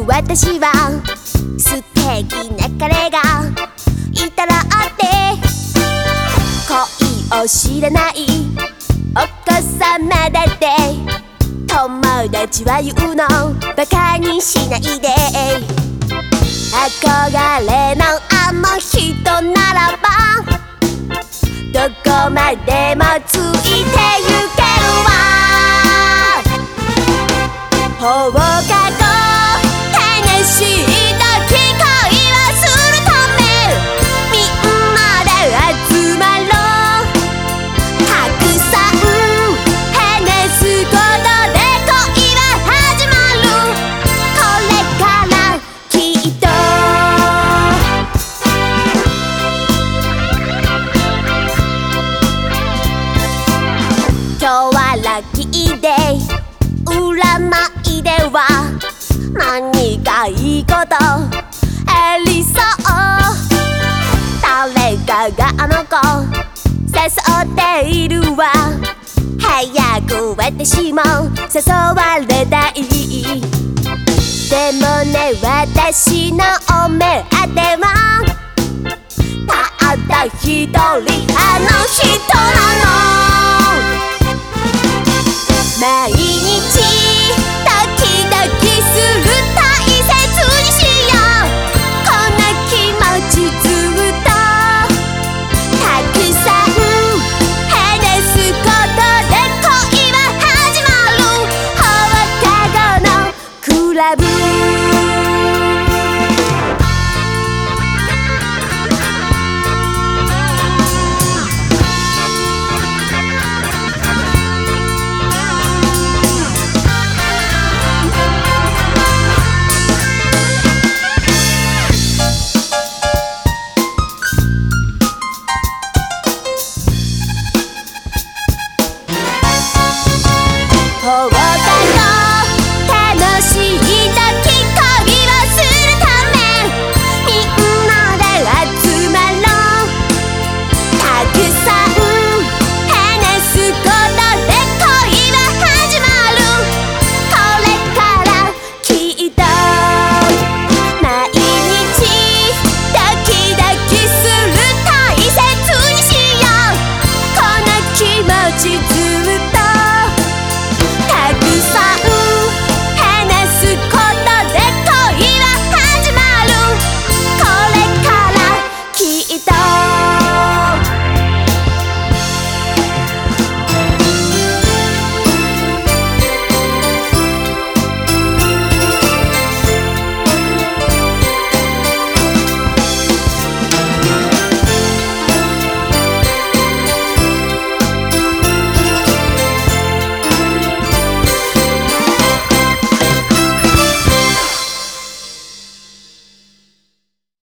私は素敵な彼がいたらって恋を知らないお子様だって友達は言うのバカにしないで憧れのあの人ならばどこまでもついてゆけるわ放課後悲しい時恋はするためみんなで集まろうたくさん話すことで恋は始まるこれからきっと今日はラッキーデイ占いでは何かいいことありそう誰かがあの子誘っているわ早く私も誘われたいでもね私のお目当てはたった一人あの人なの毎日時